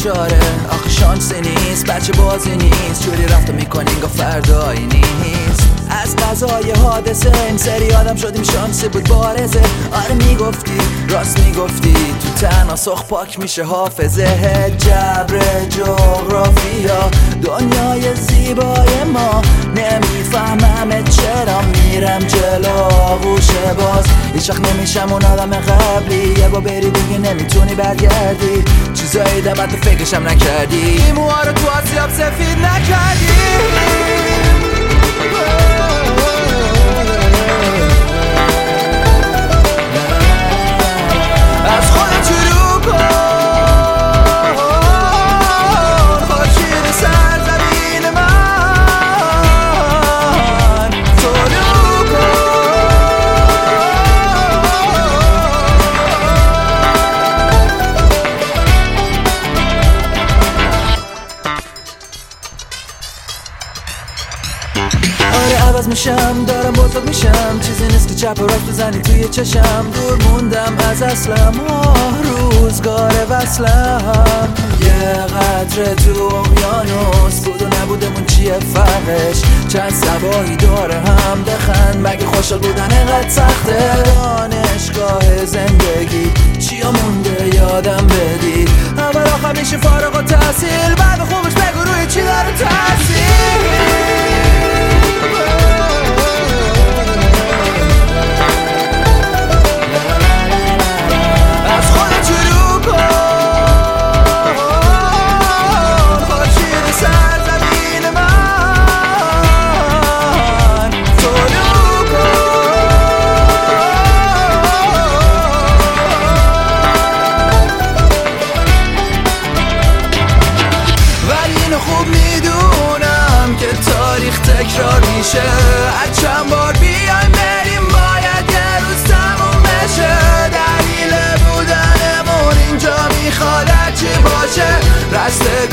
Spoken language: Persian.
بیچاره آخه شانسی نیست بچه بازی نیست جوری رفت و میکنی انگار فردایی نیست از قضای حادثه این سری آدم شدیم شانسی بود بارزه آره میگفتی راست میگفتی تو تناسخ پاک میشه حافظه جبر جغرافیا دنیای زیبای ما نمیفهمم چرا میرم جلو آغوشه باز هیچ وقت نمیشم اون آدم قبلی یه با بری دیگه نمیتونی برگردی چیزایی دبت فکرشم نکردی موها رو تو آسیاب سفید نکردی از خودت شروع کن خورشید سرزمین من طلوع کن آره عوض میشم دارم بزرگ میشم چیزی نیست که چپ و راست بزنی توی چشم دور موندم از اصلم روزگار وصلم یه قطره تو اقیانوس بود و نبودمون چیه فرقش چند سبایی داره هم بخند مگه خوشحال بودن اینقدر سخته دانشگاه زندگی چیا مونده یادم بدی اول آخر میشه فارغ التحصیل بعد خوبش بگو روی چی داره تاثیر تکرار میشه از چند بار بیایم بریم باید یه روز تموم بشه دلیل بودنمون اینجا میخواد هرچی باشه رسته